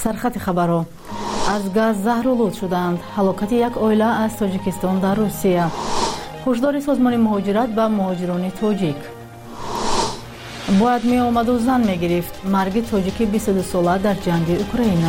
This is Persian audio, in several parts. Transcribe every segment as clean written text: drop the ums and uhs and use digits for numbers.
سرخط خبرها. از گاز زهرآلود شدند. هلاکت یک عائله از تاجیکستان در روسیه. هشدار سازمان مهاجرت به مهاجران تاجیک. باید می آمد و زن می گرفت. مرگ تاجیک 22 ساله در جنگ اوکراین.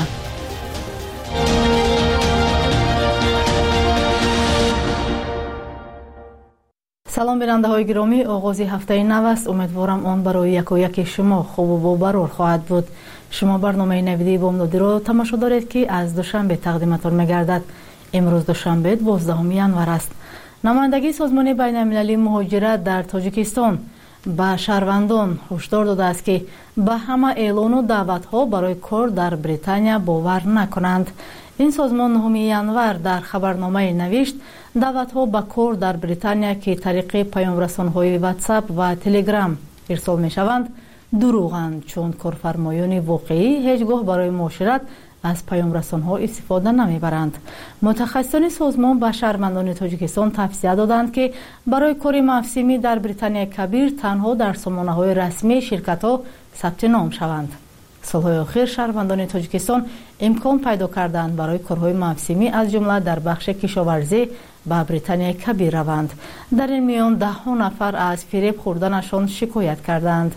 سلام بیننده های گرامی، آغاز هفته نو است. امیدوارم آن برای یک و یک شما خوب و برقرار خواهد بود. شما برنامه نویدی بامدادی را تماشا دارید که از دوشنبه تقدیمتان می‌گردد. امروز دوشنبه 12 ینور است. نمایندگی سازمان بین المللی مهاجرت در تاجیکستان به شهروندان هشدار داده است که به همه اعلان و دعوت‌ها برای کار در بریتانیا باور نکنند. این سازمان 9 ینور در خبرنامه نوشت دعوت‌ها به کار در بریتانیا که طریق پیام‌رسان‌های واتساپ و تلگرام ارسال می‌شوند دروغند، چون کارفرمایان واقعی هیچگاه برای معاشرت از پیام‌رسان‌ها استفاده نمی‌برند. متخصصان سازمان به شهروندان تاجیکستان توصیه دادند که برای کار موسمی در بریتانیا کبیر تنها در سامانه‌های رسمی شرکت‌ها ثبت نام شوند. سالهای اخیر شهروندان تاجیکستان امکان پیدا کردند برای کارهای موسمی از جمله در بخش کشاورزی به بریتانیا کبیر روند. در این میان 10 نفر از فریب خوردنشان شکایت کردند.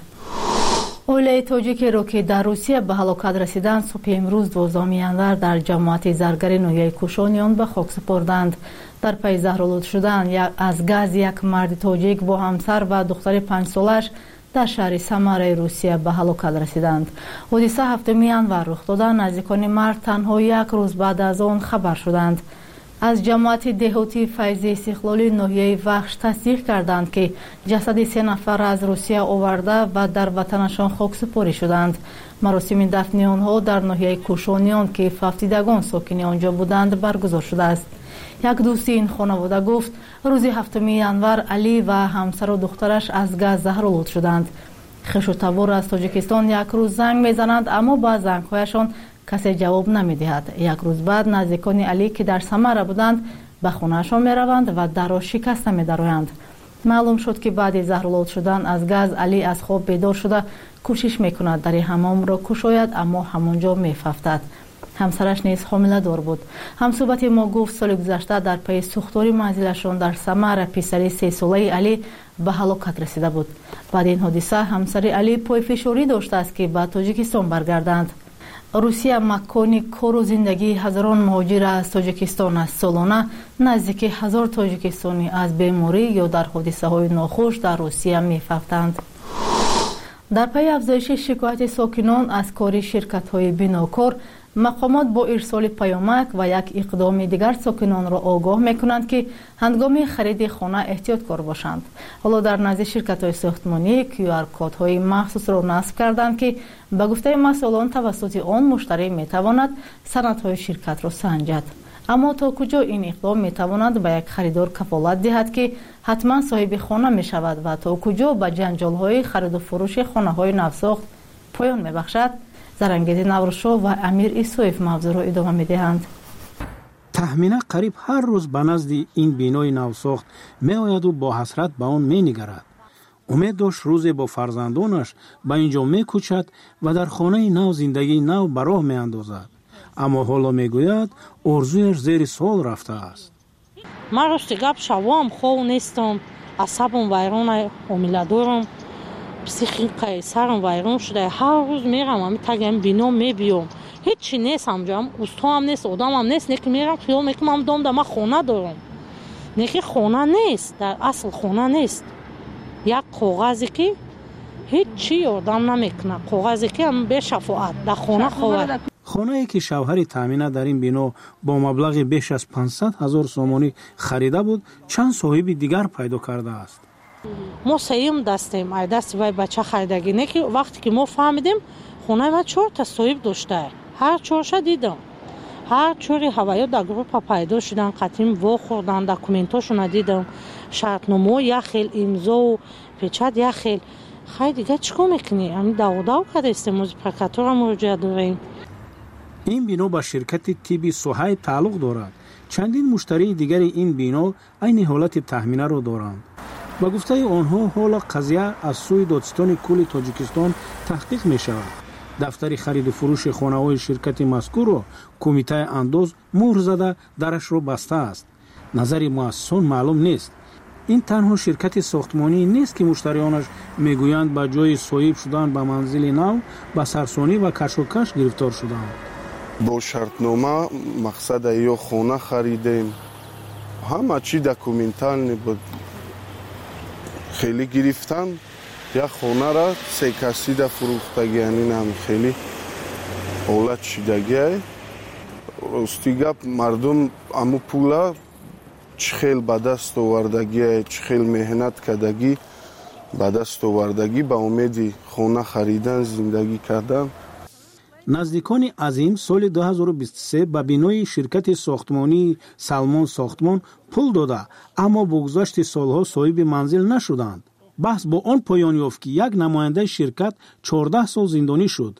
عائله تاجیک را که در روسیه به هلاکت رسیدند صبح امروز 12 ینور در جماعت زرگر ناحیه کوشانیان به خاک سپردند. در پی زهرآلود شدن از گاز یک مرد تاجیک با همسر و دختر 5 سالش در شهر سمر روسیه به هلاکت رسیدند. حادثه 7 ینور رخ داده. نزدیکان مرد تنها یک روز بعد از آن خبر شدند. از جماعت دهاتی فیض استقلالی ناحیه وخش تصدیق کردند که جسد 3 نفر از روسیه آورده و در وطنشان خاکسپاری شدند. مراسم دفن آنها در ناحیه کوشانیان که فوتیدگان ساکن آنجا بودند برگزار شده است. یک دوست این خانواده گفت روز 7 ینور علی و همسر و دخترش از گاز زهرآلود شدند. خویش و تبار از تاجیکستان یک روز زنگ میزنند اما با زنگ‌هایشان کسی جواب نمیدهد. یک روز بعد نزدیکان علی که در سمر بودند به خانهشان میروند و در را شکسته می‌دارند. معلوم شد که بعد زهرآلود شدن از گاز علی از خواب بیدار شده کوشش میکند در حمام را گشاید اما همانجا می‌افتد. همسرش نیز حامله دار بود. همصحبت ما گفت سال گذشته در پی سوختاری منزلشان در سمر پسر 3 ساله علی به هلاکت رسیده بود. بعد این حادثه همسر علی پای فشاری داشته است که به تاجیکستان برگردند. روسیه مکان کار و زندگی هزاران مهاجر از تاجیکستان است. سالانه نزدیک 1000 تاجیکستانی از بیماری یا در حادثه‌های ناخوش در روسیه می‌افتند. در پی افزایش شکایت ساکنان از کار شرکت‌های بناکار، مقامات با ارسال پیامک و یک اقدام دیگر ساکنان را آگاه می‌کنند که هنگام خرید خانه احتیاطکار باشند. حالا در نزد شرکت‌های ساختمانی QR کدهای مخصوص را نصب کردند که به گفته مسئولان توسط آن مشتری می‌تواند سندهای شرکت را سنجد. اما تا کجا این اقدام می‌تواند به یک خریدار کفالت دهد که حتما صاحب خانه می‌شود و تا کجا به جنجال‌های خرید و فروش خانه‌های نوساخت پایان می‌بخشد؟ زرنگیز نورشاه و امیر ایسویف موضوع را ادامه می‌دهند. تخمینه قریب هر روز به نزد این بینای نوساخت می‌آید و با حسرت به آن می‌نگرد. امید داشت روزی با فرزندانش به اینجا می‌کوچد و در خانه نو زندگی نو به راه می‌اندازد. اما حالا می‌گوید آرزویش زیر سوال رفته است. من راستی گپ شوام خوب نیستم، عصبم ویران، حامله دارم، پسیخیکای سرم ویران شده. هر روز میرم همین تگم بینام میبیام، هیچی نیست همجا، اوستا هم نیست، آدم هم نیست. نکی میرم خیال میکنم من دام در من خانه دارم. نکی خانه نیست، در اصل خانه نیست. یک کاغذی که هیچی یادم نمیکنه، کاغذی که هم به شفاعت در خانه خواهد. خانه‌ای که شوهر تامینه در این بنا با مبلغ بیش از 500,000 سومانی خریده بود چند صاحب دیگر پیدا کرده است. ما سیم دستیم ای دست وای بچه خریدگی نه که وقتی که ما فهمیدیم خونه ما 4 تا صاحب داشته. هر چورش دیدم، هر چوری هوایی در گروه پیدا شدن، قطیم وا خوردن، داکومنتاشون دیدم، شرطنامه یک خیل، امضا و پچت یک خیل. خیلی دیگه چیکار میکنی؟ همین داو کرده استموز پرکاتور مراجعه داریم. این بنا به شرکت تیبی سوهای تعلق دارد. چندین مشتری دیگر این بنا عین حالت تخمینه را دارند. با گفته آنها حالا قضیه از سوی دادستان کل تاجیکستان تحقیق می شود. дафтари хариду фурӯши хонаҳои ширкати мазкурро кумитаи андоз муҳр зада дарашро бастааст. назари муассисон маълум нест. ин танҳо ширкати сохтмонӣ нест ки муштарионаш мегӯянд ба ҷои соҳиб шудан ба манзили нав ба сарсонӣ ва кашокаш гирифтор шуданд. бо шартнома мақсада ё хона харидем, ҳама чӣ документални буд. хеле гирифтан як хонара се касида фурӯхтаги анинам хеле ҳолат шидагиай. рости гап мардум аму пула чӣ хел ба даст овардагиай, чӣ хел меҳнат кардагӣ ба даст овардагӣ ба умеди хона харидан зиндагӣ кардан. наздикони азим соли 2023 ба бинои ширкати сохтмонии Салмон Сохтмон пул дода, аммо бо гузашти солҳо соҳиби манзил нашуданд. баҳс бо он поён ёфт ки як намояндаи ширкат 14 сол зиндонӣ шуд.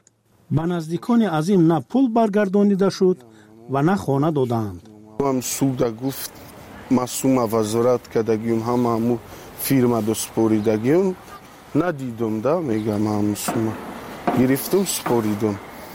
ба наздикони азим на пул баргардонида шуд ва на хона доданд. ҳам суда гуфт ма сума вазорат кардагиум ҳама ҳаму фирма доспоридагиум надидум да мегам ҳаму сума гирифтум споридум.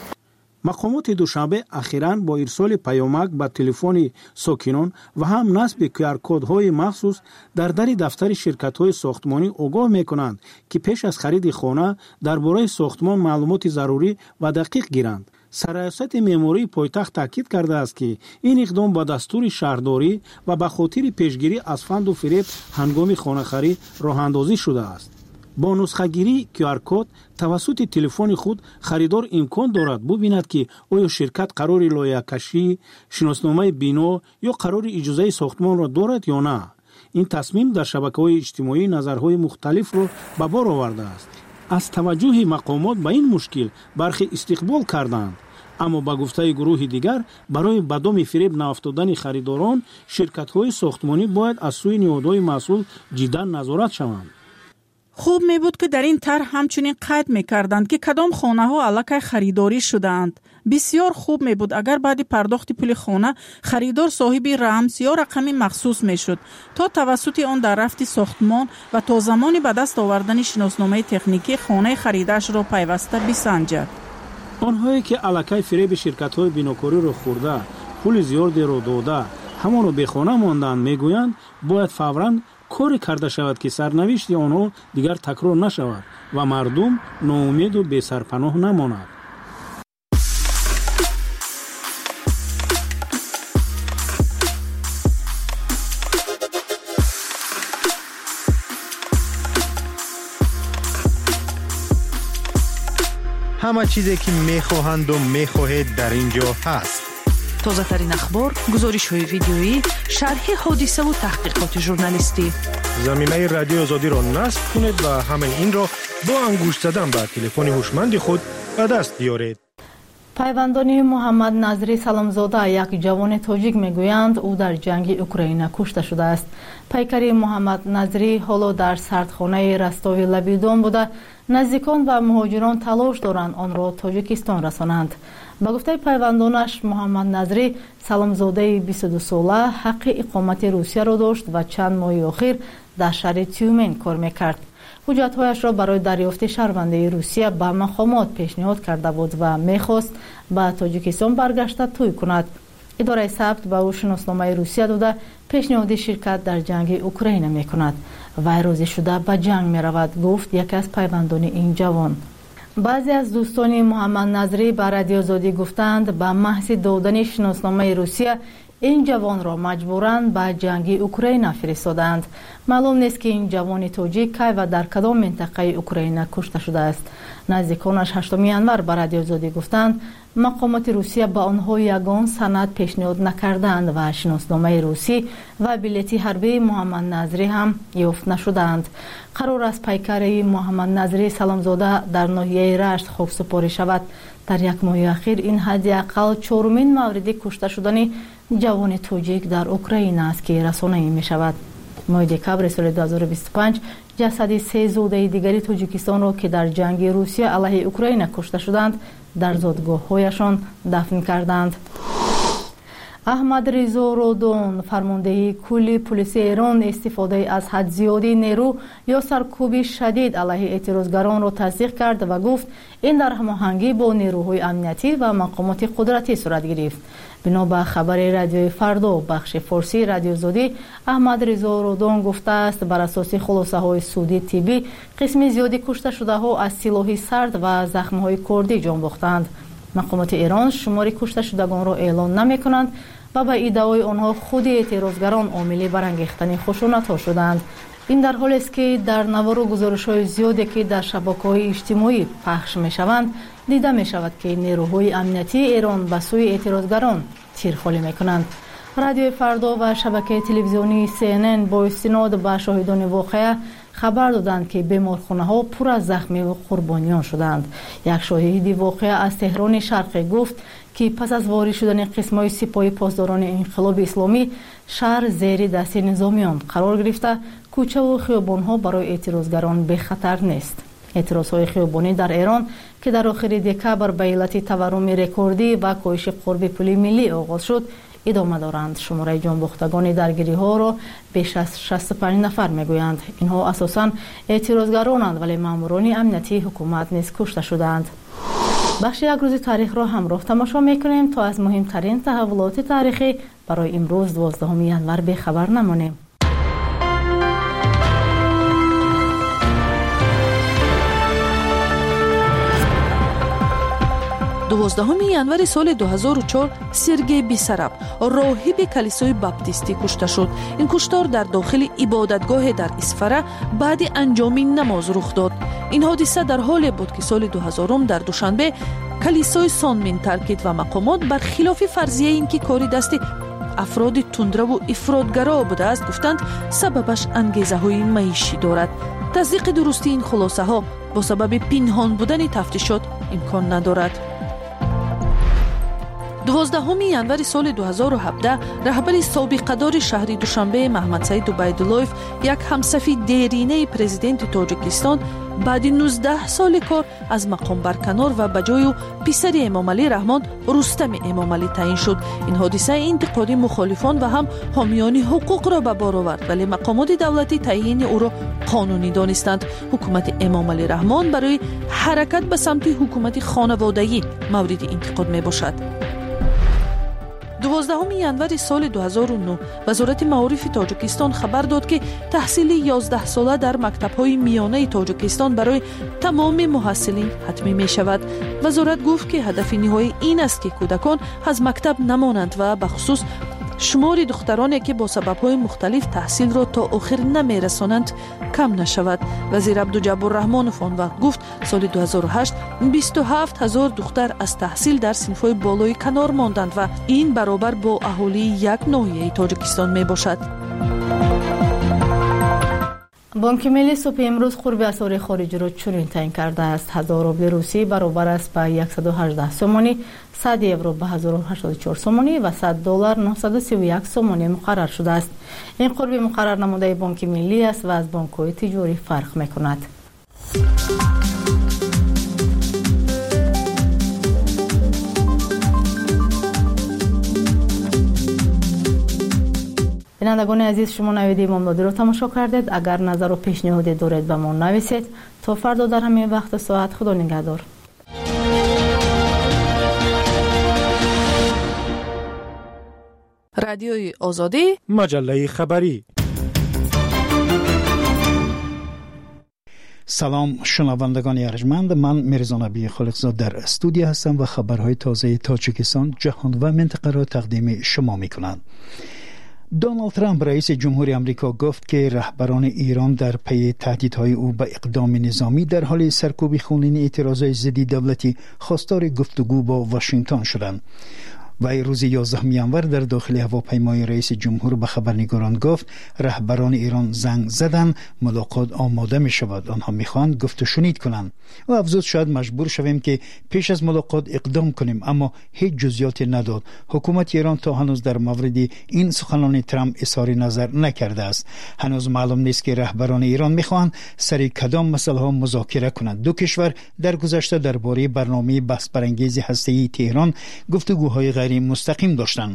мақомоти душанбе ахиран бо ирсоли паёмак ба телефони сокинон ва ҳам насби QR-кодҳои махсус дар дари дафтари ширкатҳои сохтмонӣ огоҳ мекунанд ки пеш аз хариди хона дар бораи сохтмон маълумоти зарурӣ ва дақиқ гиранд. сарраёсати меъмории пойтахт таъкид кардааст ки ин иқдом ба дастури шаҳрдорӣ ва ба хотири пешгирӣ аз фанду фиреб ҳангоми хонахарӣ роҳандозӣ шудааст. бо нусхагирии QR-код тавассути телефони худ харидор имкон дорад бубинад ки оё ширкат қарори лоиҳакашӣ, шиносномаи бино ё қарори иҷозаи сохтмонро дорад ё на. ин тасмим дар шабакаҳои иҷтимоӣ назарҳои мухталифро ба бор овардааст. аз таваҷҷуҳи мақомот ба ин мушкил бархе истиқбол карданд, аммо ба гуфтаи гурӯҳи дигар барои ба доми фиреб наафтодани харидорон ширкатҳои сохтмонӣ бояд аз сӯи ниҳодҳои масъул ҷиддан назорат шаванд. хуб мебуд ки дар ин тарҳ ҳамчунин қайд мекарданд ки кадом хонаҳо аллакай харидорӣ шудаанд. бисёр хуб мебуд агар баъди пардохти пули хона харидор соҳиби рамз ё рақами махсус мешуд то тавассути он дар рафти сохтмон ва то замони ба даст овардани шиносномаи техникӣ хонаи харидашро пайваста бисанҷад. онҳое ки аллакай фиреби ширкатҳои бинокориро хӯрда, пули зиёдеро дода, ҳамонро бехона монданд, мегӯянд бояд фавран коре карда шавад ки сарнавишти онҳо дигар такрор нашавад ва мардум ноумеду бесарпаноҳ намонад. ҳама чизе ки мехоҳанду мехоҳед дар ин ҷо ҳаст. тозатарин ахбор, гузоришҳои видеоӣ, шарҳи ҳодисаву таҳқиқоти журналистӣ. заминаи радиои озодиро насб кунед ва ҳамин инро бо ангушт задан ба телефони ҳушманди худ ба даст биёред. пайвандони муҳаммад назри саломзода як ҷавони тоҷик мегӯянд ӯ дар ҷанги Украина кушта шудааст. пайкари муҳаммад назрӣ ҳоло дар сардхонаи растови лабидон буда наздикон ва муҳоҷирон талош доранд онро тоҷикистон расонанд. ба гуфтаи пайвандонаш муҳаммад назрӣ саломзодаи 22 сола ҳаққи иқомати русияро дошт ва чанд моҳи охир дар шаҳри Тюмен кор мекард. ҳуҷҷатҳояшро барои дарёфти шаҳрвандии Русия ба мақомот пешниҳод карда буд ва мехост ба Тоҷикистон баргашта тӯй кунад. идораи сабт ба ӯ шиносномаи Русия дода пешниҳоди ширкат дар ҷанги Украина мекунад. вай розӣ шуда ба ҷанг меравад, гуфт яке аз пайвандони ин ҷавон. баъзе аз дӯстони муҳаммад назрӣ ба радиои Озодӣ гуфтанд ба маҳзи додани шиносномаи Русия ин ҷавонро маҷбуран ба ҷанги Украина фиристоданд. маълум нест ки ин ҷавони тоҷик кай ва дар кадом минтақаи Украина кушта шудааст. наздиконаш 8 январ ба радиои Озодӣ гуфтанд мақомоти Русия ба онҳо ягон санад пешниҳод накарданд ва шиносномаи русӣ ва билети ҳарбии муҳаммад назрӣ ҳам ёфт нашуданд. қарор аст пайкари муҳаммад назрӣ саломзода дар ноҳияи Рашт хоксупорӣ шавад. дар як моҳи ахир ин ҳадди ақал 4-мин мавриди кушта шудани ҷавони тоҷик дар Украина аст ки расонаӣ мешавад. моҳи декабри соли 2025 ҷасади 3 зодаи дигари Тоҷикистонро ки дар ҷанги Русия алайҳи Украина кушта шуданд дар зодгоҳҳояшон дафн карданд. احمد رضا رودون فرمانده کل پلیس ایران استفاده از حد زیادی نیرو یا سرکوب شدید علیه اعتراضگران را تصدیق کرد و گفت این در هماهنگی با نیروهای امنیتی و مقامات قدرتی صورت گرفت. بنا به خبر رادیوی فردا بخش فارسی رادیو زودی، احمد رضا رودون گفته است بر اساس خلاصه های سودی طبی قسم زیادی کشته شده ها از سلاح سرد و زخم های کردی جان باختند. مقامات ایران شمار کشته شدگان را اعلان نمی کنند و به ادعای آنها خود اعتراضگران عامل برانگیختن خشونت ها شدند. این در حالی است که در نوار گزارش های زیادی که در شبکه‌های اجتماعی پخش می شوند دیده می شود که نیروهای امنیتی ایران به سوی اعتراضگران تیرخوری می کنند. رادیو فردا و شبکه تلویزیونی CNN با استناد به شاهدان واقعه خبر دادند که بیمارخانه ها پر از زخمی و قربانیان شدند. یک شاهد واقعه از تهران شرقی گفت که پس از وارد شدن قسم‌های سپاه پاسداران انقلاب اسلامی شهر زیر دست نظامیان قرار گرفته، کوچه و خیابان‌ها برای اعتراضگران به خطر نیست. اعتراض‌های خیابانی در ایران که در آخر دکبر به علت تورم رکوردی و کاهش قرب پول ملی آغاز شد ادامه دارند. شماره جانباختگان درگیری‌ها را بیش از 65 نفر میگویند. اینها اساساً اعتراضگرانند ولی ماموران امنیتی حکومت نیز کشته شدند. بخش یک روز تاریخ را همراه تماشا میکنیم تا از مهمترین تحولات تاریخی برای امروز 12 ینور به خبر نمانیم. 12 январи соли 2004 Сергей Бисараб роҳиби калисои баптистӣ кушта шуд. ин куштор дар дохили ибодатгоҳе дар Исфара баъди анҷоми намоз рух дод. ин ҳодиса дар ҳоле буд ки соли 2000 дар душанбе калисои Сонмин таркид ва мақомот бар хилофи фарзияи ин ки кори дасти афроди тундраву ифротгаро будааст гуфтанд сабабаш ангезаҳои маишӣ дорад. тасдиқи дурустии ин хулосаҳо бо сабаби пинҳон будани тафтишот имкон надорад. 12 январи соли 2017 раҳбари собиқадори шаҳри Душанбе Маҳмадсаид Убайдуллоев як ҳамсафи деринаи президенти Тоҷикистон баъди 19 соли кор аз мақом барканор ва ба ҷою писари Эмомалӣ Раҳмон Рустами Эмомалӣ таъин шуд. ин ҳодиса интиқоди мухолифон ва ҳам ҳомиёни ҳуқуқро ба бор овард, вале мақомоти давлатӣ таъйини ӯро қонунӣ донистанд. ҳукумати Эмомалӣ Раҳмон барои ҳаракат ба самти ҳукумати хонаводаӣ мавриди интиқод мебошад. 12 январи соли 2009 вазорати маорифи Тоҷикистон хабар дод ки таҳсили 11 сола дар мактабҳои миёнаи Тоҷикистон барои тамоми муҳассилин ҳатмӣ мешавад. вазорат гуфт ки ҳадафи ниҳоӣ ин аст ки кӯдакон аз мактаб намонанд ва бахусус шумори духтароне ки бо сабабҳои мухталиф таҳсилро то охир намерасонанд кам нашавад. вазир Абдуҷаббор Раҳмонов он вақт гуфт соли 2008 27 000 духтар аз таҳсил дар синфҳои болои канор монданд ва ин баробар бо аҳолии як ноҳияи Тоҷикистон мебошад. بانک ملی صبح امروز قرب اسعار خارجی را چنین تعیین کرده است: 1000 روبل روسی برابر است به 118 سومانی، 100 یورو به 1084 سومانی و 100 دلار 931 سومانی مقرر شده است. این قرب مقرر نموده بانک ملی است و از بانک‌های تجاری فرق می‌کند. بینندگان عزیز، شما نویدی امامدادی رو تماشا کردید. اگر نظر و پیشنهادی دارید به ما نویسید. تا فردا در همین وقت ساعت، خدا نگهدار. رادیوی آزادی، مجله خبری. سلام شنوندگان ارجمند، من میرزا نبی خالقزاد در استودیو هستم و خبرهای تازه تاجیکستان، جهان و منطقه را تقدیم شما میکنم. دونالد ترامپ رئیس جمهوری آمریکا گفت که رهبران ایران در پی تهدیدهای او به اقدام نظامی در حال سرکوب خونین اعتراضات ضد دولتی خواستار گفتگو با واشنگتن شدند. وی روز 11 ینور در داخل هواپیمای رئیس جمهور به خبرنگاران گفت رهبران ایران زنگ زدن، ملاقات آماده می شود، آنها می خواهند گفت و شنید کنند. و افزود شاید مجبور شویم که پیش از ملاقات اقدام کنیم، اما هیچ جزئیاتی نداد. حکومت ایران تا هنوز در مورد این سخنان ترامپ اظهار نظر نکرده است. هنوز معلوم نیست که رهبران ایران می خواهند سر کدام مسئله ها مذاکره کنند. دو کشور در گذشته درباره برنامه بحث برانگیز هسته‌ای تهران گفتگوهای غیر مستقیم داشتند.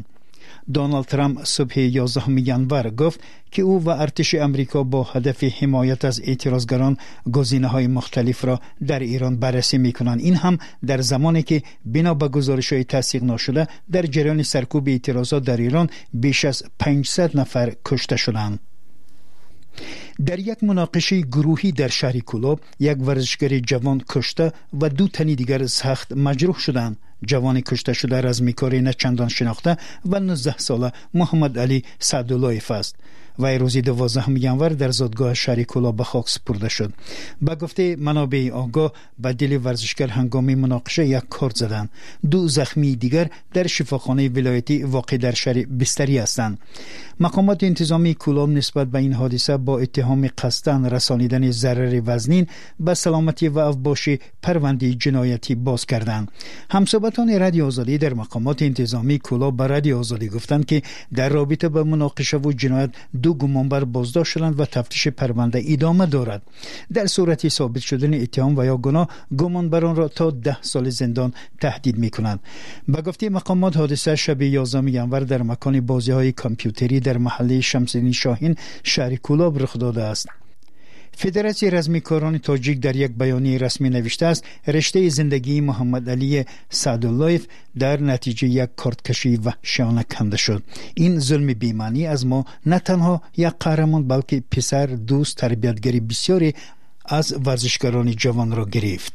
دونالد ترامپ صبح 11 ژانویه گفت که او و ارتش امریکا با هدف حمایت از اعتراضگران گزینه‌های مختلف را در ایران بررسی می‌کنند. این هم در زمانی که بنا به گزارش‌های تصدیق نشده در جریان سرکوب اعتراضات در ایران بیش از 500 نفر کشته شدند. در یک مناقشه گروهی در شهر کولاب یک ورزشگر جوان کشته و 2 تن دیگر سخت مجروح شدند. جوان کشته شده رزمیکاری نه چندان شناخته و 19 ساله محمد علی سعداللهیف است. وی روز 12 ژانویه در زادگاه شهر کولاب به خاک سپرده شد. به گفته منابع آگاه به دل ورزشگر هنگام مناقشه یک کارد زدند. 2 زخمی دیگر در شفاخانه ولایتی واقع در شهر بستری هستند. مقامات انتظامی کولاب نسبت به این حادثه با اتهام قصداً رسانیدن ضرر وزنین به سلامتی و اوباش پرونده جنایتی باز کردند. همصحبتان رادیو آزادی در مقامات انتظامی کولاب به رادیو آزادی گفتند که در رابطه با مناقشه و جنایت 2 گمانبر بازداشت شدند و تفتیش پرونده ادامه دارد. در صورت ثابت شدن اتهام و یا گناه گمانبران را تا 10 سال زندان تهدید می‌کنند. به گفته مقامات حادثه شب 11 ژانویه در مکان بازی‌های کامپیوتری در محله شمس‌الدین شاهین شهر کولاب رخ داده است. فدراسیون رزمیکاران تاجیک در یک بیانیه رسمی نوشته است رشته زندگی محمد علی سعداللهیف در نتیجه یک کارتکشی وحشیانه کنده شد. این ظلم بی‌معنی از ما نه تنها یک قهرمان بلکه پسر، دوست، تربیتگری بسیاری از ورزشکاران جوان را گرفت.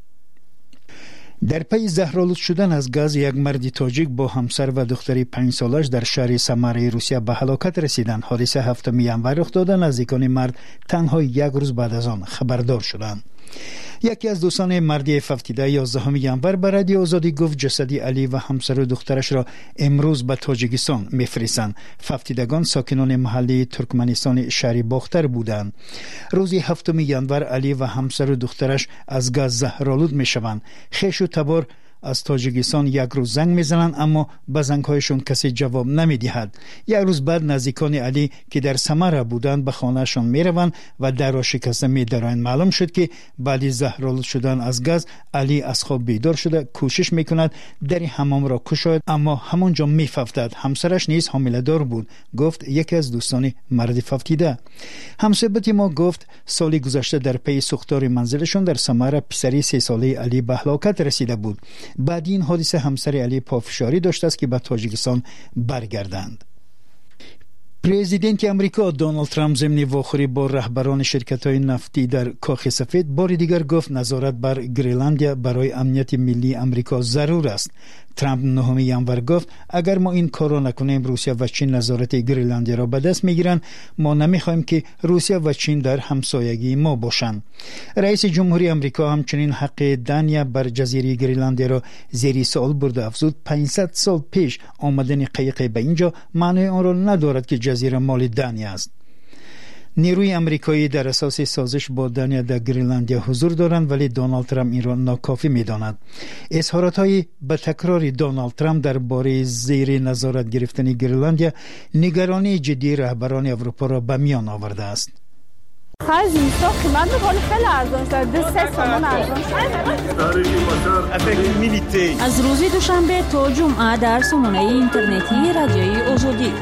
در پی زهرآلود شدن از گاز یک مرد تاجیک با همسر و دختری 5 سالش در شهر سمره روسیه به هلاکت رسیدند. حادثه 7 ژانویه رخ داده. نزدیکان مرد تنها 1 روز بعد از آن خبردار شدند. یکی از دوستان مرد 11 ژانویه به رادیو آزادی گفت جسد علی و همسر و دخترش را امروز به تاجیکستان میفرستند. فوتیدگان ساکنان محلی ترکمنستان شهر باختر بودند. روز 7 ژانویه علی و همسر و دخترش از گاز زهرآلود میشوند. خویش و تبار از تاجیکستان 1 روز زنگ میزنند اما به زنگهایشون کسی جواب نمیدهد. 1 روز بعد نزدیکان علی که در سمره بودند به خانهشان میروند و در را شکسته میدارند. معلوم شد که بعد زهرآلود شدن از گاز علی از خواب بیدار شده کوشش میکند در حمام را گشاید اما همونجا میفوتد. همسرش نیز حامله دار بود، گفت یکی از دوستان مرد فوتیده. همصحبت ما گفت سال گذشته در پی سوختار منزلشون در سمره پسری 3 ساله علی به هلاکت رسیده بود. بعد این حادثه همسر علی پافشاری داشته است که به تاجیکستان برگردند. پرزیدنت امریکا دونالد ترامپ ضمن واخوری با رهبران شرکت‌های نفتی در کاخ سفید بار دیگر گفت نظارت بر گرینلندیا برای امنیت ملی امریکا ضرور است. ترامپ 9 ژانویه گفت اگر ما این کار را نکنیم روسیه و چین نظارت گرینلندیا را به دست میگیرند. ما نمیخوایم که روسیه و چین در همسایگی ما باشند. رئیس جمهوری امریکا همچنین حق دانیا بر جزیره گرینلندیا را زیر سوال برده. افزود 500 سال پیش آمدن قایق به اینجا معنی آن را ندارد که جزیره مال دانیا است. نیروی امریکایی در اساس سازش با دانیا در گرینلندیا حضور دارند ولی دونالد ترامپ این را ناکافی می‌داند. اظهارات‌های به تکرار دونالد ترامپ درباره زیر نظارت گرفتن گرینلندیا نگرانی جدی رهبران اروپا را به میان آورده است. از روز دوشنبه تا جمعه در سامانه اینترنتی رادیوی آزادی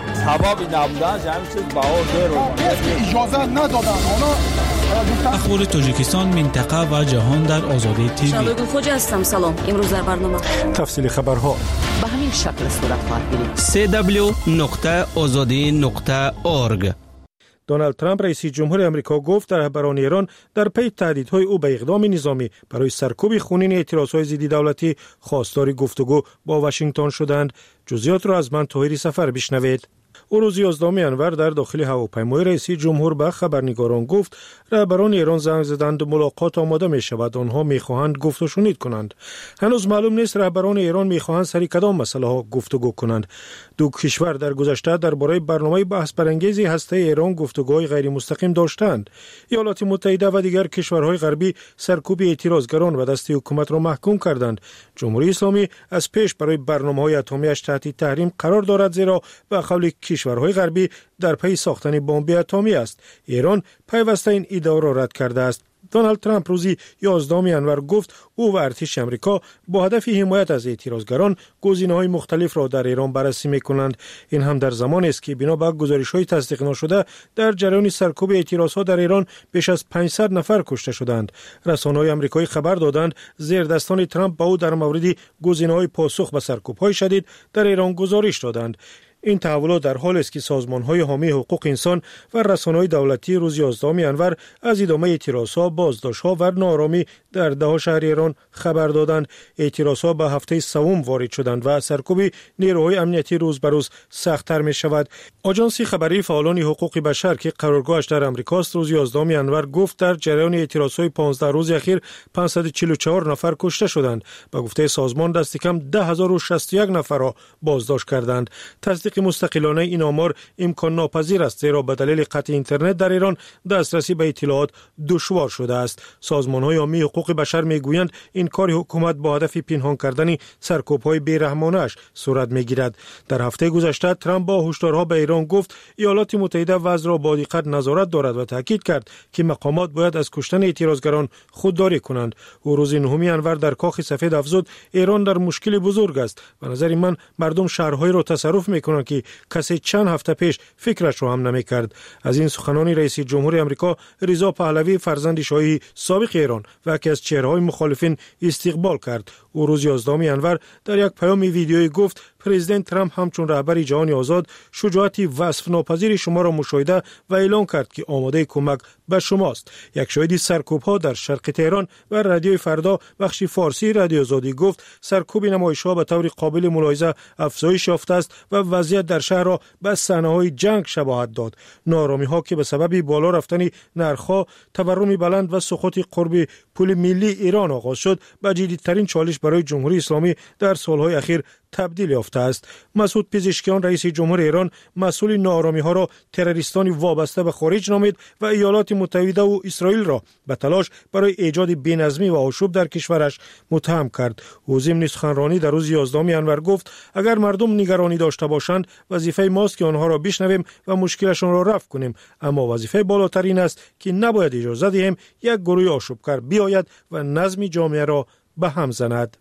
اخبار تاجیکستان، منطقه و جهان در آزادی تیوی. شبگون خوجا هستم. سلام. امروز در برنامه تفصیل خبرها به همین شکل صورت خواهد گرفت. www.azadi.org. دونالد ترامپ رئیس جمهور آمریکا گفت رهبران ایران در پی تهدیدهای او به اقدام نظامی برای سرکوب خونین اعتراضهای ضد دولتی خواستار گفتگو با واشنگتن شدند. جزئیات را از من طاهری سفر بشنوید. او روز 11 ژانویه در داخل هواپیمای رئیس جمهور به خبرنگاران گفت رهبران ایران زنگ زدند و ملاقات آماده می شود. آنها می خواهند گفت و شنید کنند. هنوز معلوم نیست رهبران ایران می خواهند سر کدام مسئله ها گفتگو کنند. 2 کشور در گذشته درباره برنامه بحث برانگیز هسته ایران گفتگوهای غیر مستقیم داشتند. ایالات متحده و دیگر کشورهای غربی سرکوب اعتراضگران و دست حکومت را محکوم کردند. جمهوری اسلامی از پیش برای برنامه‌های اتمی‌اش تحت تحریم قرار دارد زیرا به قول کشورهای غربی در پی ساختن بمب اتمی است. ایران پیوسته این ادعا را رد کرده است. دونالد ترامپ روزی 11 انور گفت او و ارتش آمریکا با هدف حمایت از اعتراضگران گزینه‌های مختلف را در ایران بررسی می‌کنند. این هم در زمانی است که بنا به گزارش‌های تصدیق نشده در جریان سرکوب اعتراضات در ایران بیش از 500 نفر کشته شدند. رسانه‌های آمریکایی خبر دادند زیردستان ترامپ با او در مورد گزینه‌های پاسخ به سرکوب‌های شدید در ایران گزارش دادند. این تحولات در حالی است که سازمان‌های حامی حقوق انسان و رسانه‌های دولتی روز 11 انور از ادامه اعتراضات، بازداشت‌ها و ناآرامی در ده‌ها شهر ایران خبر دادند. اعتراضات به هفته سوم وارد شدند و سرکوب نیروهای امنیتی روز به روز سخت‌تر می‌شود. آژانس خبری فعالان حقوق بشر که قرارگاهش در آمریکا است روز 11 انور گفت در جریان اعتراضات 15 روز اخیر 544 نفر کشته شدند. به گفته سازمان دست کم 10061 نفر را بازداشت کردند. تصدیق مستقلانه این آمار امکان ناپذیر است، زیرا به دلیل قطع اینترنت در ایران دسترسی به اطلاعات دشوار شده است. سازمان‌های حامی حقوق بشر میگویند این کار حکومت با هدف پنهان کردن سرکوب‌های بی‌رحمانه‌اش صورت میگیرد. در هفته گذشته ترامپ با هشدارها به ایران گفت ایالات متحده وضع را با دقت نظارت دارد و تاکید کرد که مقامات باید از کشتن اعتراضگران خودداری کنند. او روز 9 انور در کاخ سفید افزود ایران در مشکل بزرگ است. به نظر من مردم شهرهای را تصرف میکنند که کسی چند هفته پیش فکرش رو هم نمیکرد. از این سخنان رئیس جمهور آمریکا رضا پهلوی فرزند شاهی سابق ایران و یکی از چهره‌های مخالفین استقبال کرد. او روز 11 انور در یک پیام ویدیویی گفت پرزیدنت ترامپ همچون رهبر جهان آزاد شجاعتی وصف ناپذیر شما را مشاهده و اعلان کرد که آماده کمک به شماست. یک شاهد سرکوب‌ها در شرق تهران و رادیوی فردا بخش فارسی رادیو آزادی گفت سرکوب نمایش‌ها به طور قابل ملاحظه افزایش یافته است و وضعیت در شهر را به صحنه‌های جنگ شباهت داد. ناآرامی‌ها که به سبب بالا رفتن نرخ‌ها، تورم بلند و سقوط قرب پول ملی ایران آغاز شد، به جدیدترین چالش برای جمهوری اسلامی در سال‌های اخیر تبدیل یافته است. مسعود پزشکیان رئیس جمهور ایران مسئول ناآرامی‌ها را تروریستانی وابسته به خارج نامید و ایالات متحده و اسرائیل را به تلاش برای ایجاد بی‌نظمی و آشوب در کشورش متهم کرد. او ضمن سخنرانی در روز 11 انور گفت اگر مردم نگرانی داشته باشند وظیفه ماست که آنها را بشنویم و مشکلشان را رفع کنیم، اما وظیفه بالاتر این است که نباید اجازه دهیم یک گروه آشوبگر بیاید و نظم جامعه را به هم زند.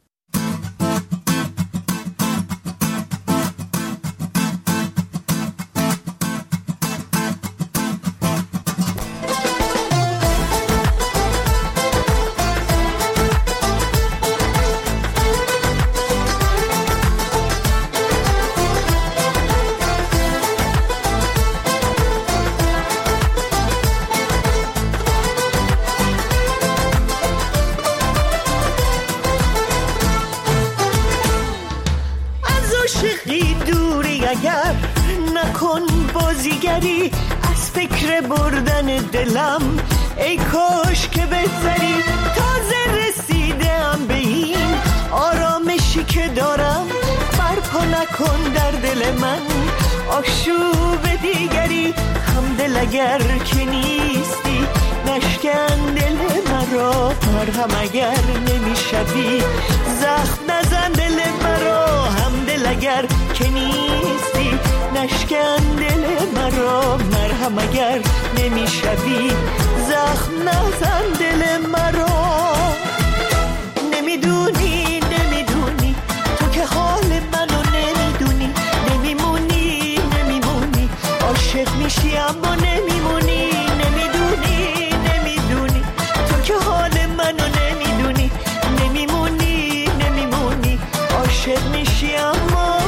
از فکر بردن دلم ای کاش که بگذری تازه رسیدم به این آرامشی که دارم برپا نکن در دل من آشوب دیگری همدل اگر که نیستی نشکن دل مرا مرهم اگر نمیشوی زخم نزن دل مرا همدل اگر که نیستی نشکن دل مرا مرهم اگر نمیشوی زخم نزن دل مرا نمیدونی تو که حال منو نمیدونی نمیمونی عاشق میشی اما نمیمونی نمیدونی تو که حال منو نمیدونی نمیمونی عاشق میشی اما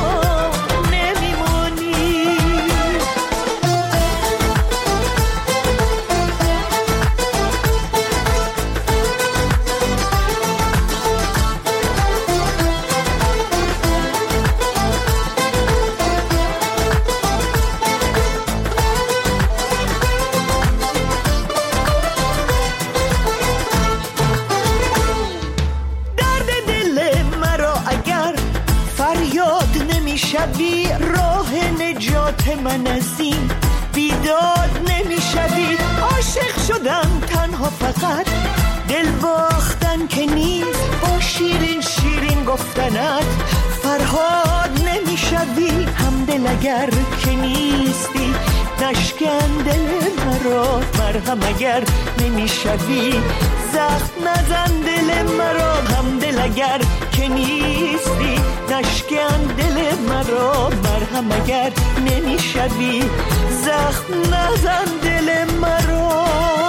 شبی راه نجات من از این بیداد نمیشوی عاشق شدم تنها فقط دل باختن که نیست با شیرین گفتنت فرهاد نمیشوی همدل اگر که نیستی نشکن دل مرا، مرهم اگر نمیشوی زخم نزن دل مرا، هم دل اگر که نیستی نشکن دل مرا، مرهم اگر نمیشوی زخم نزن دل مرا.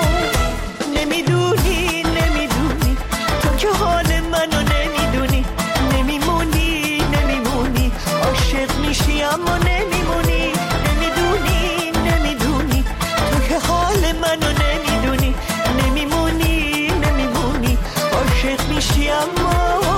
نمیدونی تو که حال منو نمیدونی، نمیمونی عاشق میشی اما نمیمونی، نمیدونی تو که حال منو نمیدونی، نمیمونی عاشق میشی اما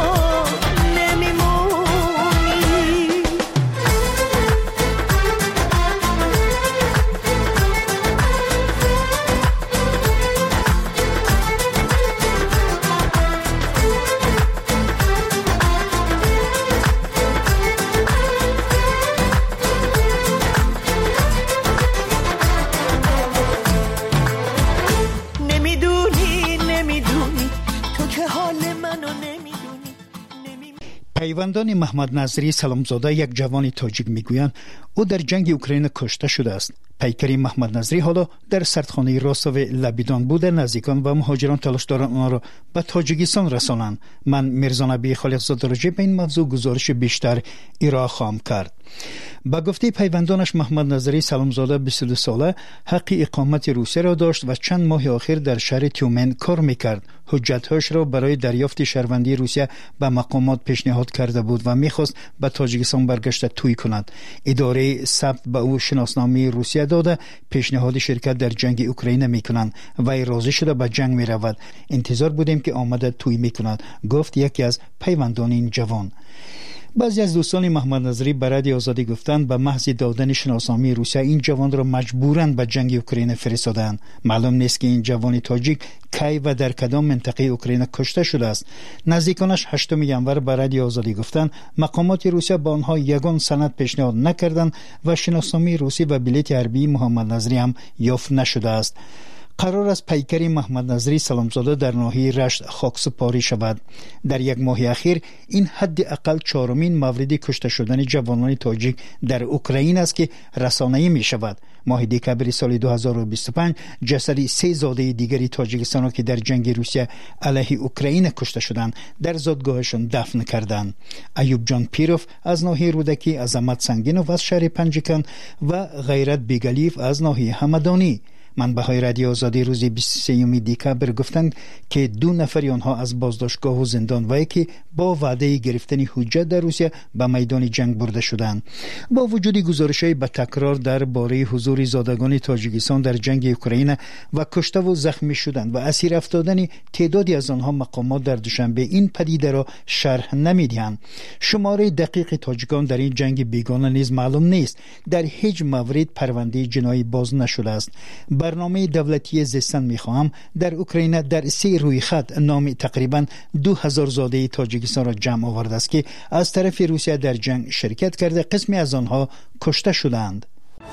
پیوندان محمد نظری سلامزاده یک جوان تاجیک میگویند او در جنگ اوکراین کشته شده است. پیکری محمد نظری حالا در سردخانه راستاو لبیدان بوده. نزدیکان و مهاجران تلاش دارند آن را به تاجیکستان رسانند. من میرزا نبی خالقزاده راجع به این موضوع گزارش بیشتر ارائه خواهم کرد. با گفته پیوندانش محمد نظری سلامزاده 22 ساله حق اقامت روسیه را داشت و چند ماه اخیر در شهر تیومن کار میکرد. حجتهاش را برای دریافت شهروندی روسیه به مقامات پیشنهاد کرده بود و میخواست به تاجیکستان برگشت توی کند. اداره ثبت به او شناسنامه روسیه داده پیشنهاد شرکت در جنگ اوکراین میکنند و راضی شده به جنگ میرود. انتظار بودیم که آمده توی میکند، گفت یکی از پیوندان این جوان. بعضی از دوستان محمد نظری به رادیو آزادی گفتند به محض دادن شناسنامه روسیه این جوان را مجبوراً به جنگ اوکراین فرستادند. معلوم نیست که این جوان تاجیک کی و در کدام منطقه اوکراین کشته شده است. نزدیکانش 8 ینور به رادیو آزادی گفتند مقامات روسیه با آنها یگان سند پیشنهاد نکردند و شناسنامه روسی و بلیط حربی محمد نظری هم یافت نشده است. قرار است پیکری محمد نظری سلامزاده در ناحیه رشت خاکسپاری شود. در یک ماه اخیر این حداقل 4مین مورد کشته شدن جوانان تاجیک در اوکراین است که رسانه‌ای می شود. ماه دکمبر سال 2025 جسد 3 زاده دیگری تاجیکستان که در جنگ روسیه علیه اوکراین کشته شدند در زادگاهشان دفن کردند. ایوب جان پیروف از ناحیه رودکی، عظمت سنگینوف از شهر پنجکن و غیرت بیگلیف از ناحیه همدانی. منبع‌های رادیو آزادی روز 23 دکمبر گفتند که 2 نفر آنها از بازداشتگاه و زندان و یکی با وعده گرفتن حجت در روسیه به میدان جنگ برده شدند. با وجود گزارش‌های به تکرار درباره حضور زادگان تاجیکستان در جنگ اوکراین و کشته و زخمی شدن و اسیر افتادن تعدادی از آنها، مقامات در دوشنبه این پدیده را شرح نمی‌دهند. شماره دقیق تاجیکان در این جنگ بیگانه نیز معلوم نیست. در هیچ مورد پرونده جنایی باز نشده است. برنامه دولتی زیستن می‌خواهم در اوکراین در 3 روی خط نام تقریباً 2000 زاده تاجیکستان را جمع آورده است که از طرف روسیه در جنگ شرکت کرده. قسمی از آنها کشته شدند.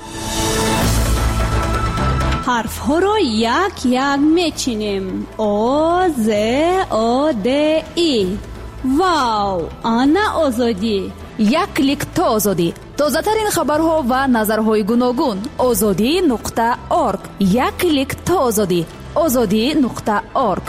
حرف ها را یک یک میچینیم. او ز او د ای. واو، آنا آزادی. یک کلیک تا آزادی. تازه‌ترین خبرها و نظرهای گوناگون. azadi.org. یک کلیک تا آزادی. azadi.org.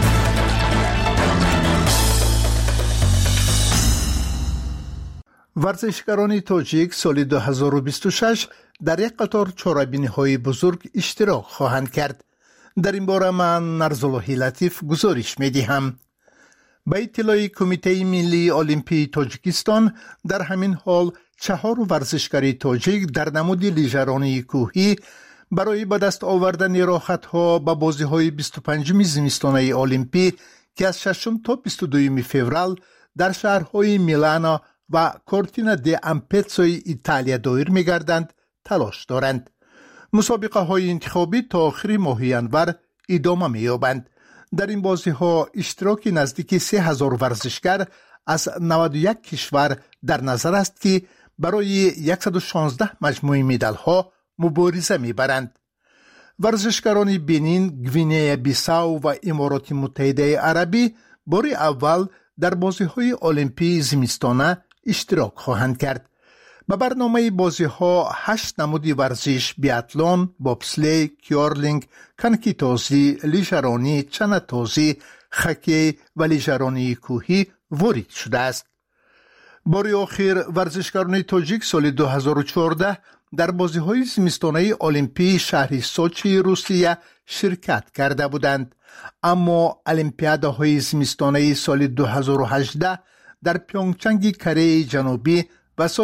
ورزشکاران تاجیک سال 2026 در یک قطار چهاربینی‌های بزرگ اشتراک خواهند کرد. در این باره من نرزالله لطیف گزارش می‌دهم. به اطلاع کمیته ملی المپی تاجیکستان در همین حال 4 ورزشکار تاجیک در نمود لیژرانی کوهی برای به دست آوردن راحت‌ها به بازی‌های 25 زمستانه المپی که از 6 تا 22 فوریه در شهرهای میلانو و کورتینا دی امپتسوی ایتالیا دایر می‌گردند تلاش دارند. مسابقه‌های انتخابی تا آخر ماه ژانویه ادامه می‌یابند. در این بازی‌ها اشتراک نزدیک 3000 ورزشکار از 91 کشور در نظر است که برای 116 مجموعه مدال‌ها مبارزه می‌برند. ورزشکاران بنین، گوینه بیساو و امارات متحده عربی بار اول در بازی‌های المپی زمستانه اشتراک خواهند کرد. به برنامه بازی ها 8 نمود ورزش بیاتلون، بابسلی، کیارلینگ، کنکی تازی، لیژرانی، چنه تازی، خکی و لیژرانی کوهی وارد شده است. بار آخر ورزشکاران تاجیک سال 2014 در بازی های زمستانه المپی شهر سوچی روسیه شرکت کرده بودند، اما المپیادهای زمستانه سال 2018 در پیونگچنگ کره جنوبی و سال